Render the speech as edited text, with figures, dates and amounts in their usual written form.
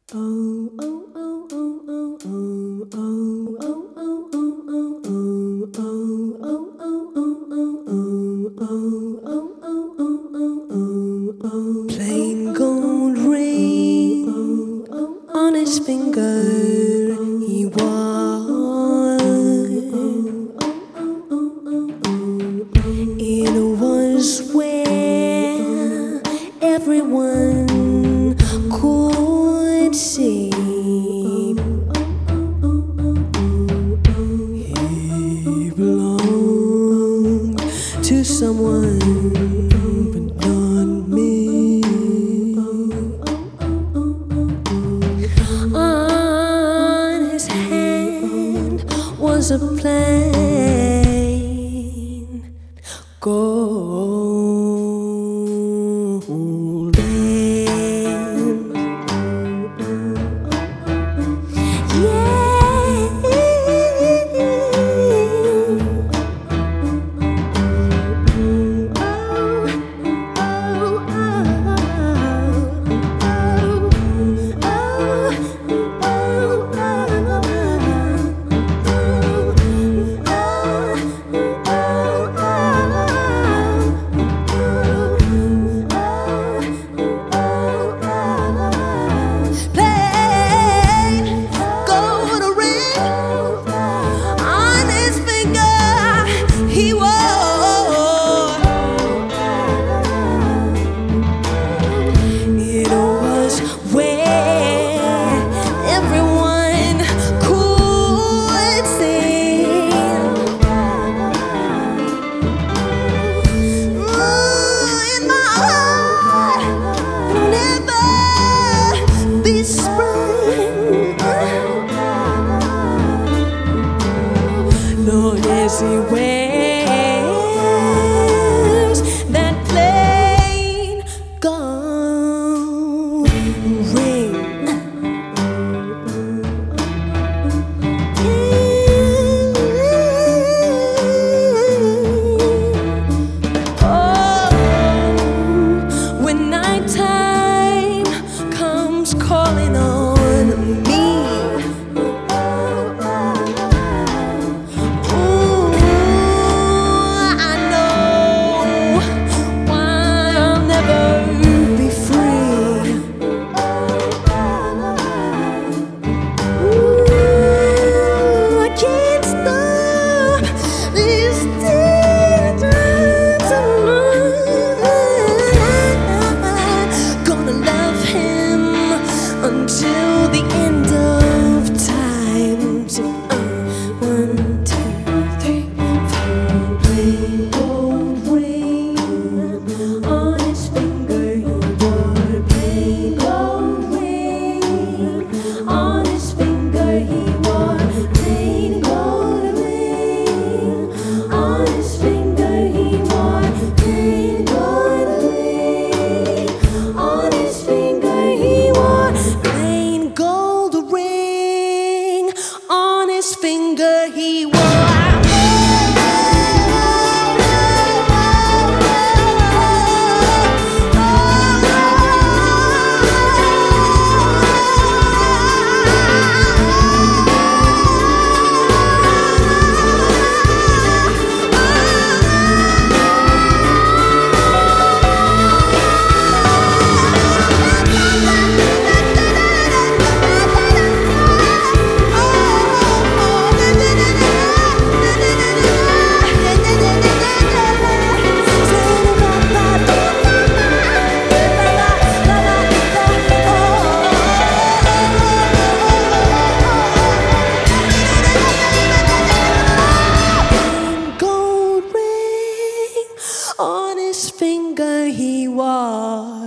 Plain gold ring on his finger he wore. It was where everyone could see. He belonged to someone, but not me. On his hand was a plain gold band. Lord, as he wears that plain gold ring. Oh, when nighttime comes calling on me, until the end of time. So, 1, 2, 3, 4. Plain gold ring on his finger he wore. Plain gold ring on his finger he wore. Plain gold ring on his finger he wore. Plain gold ring on his finger he wore. Plain gold ring on his finger he wore. On his finger he wore.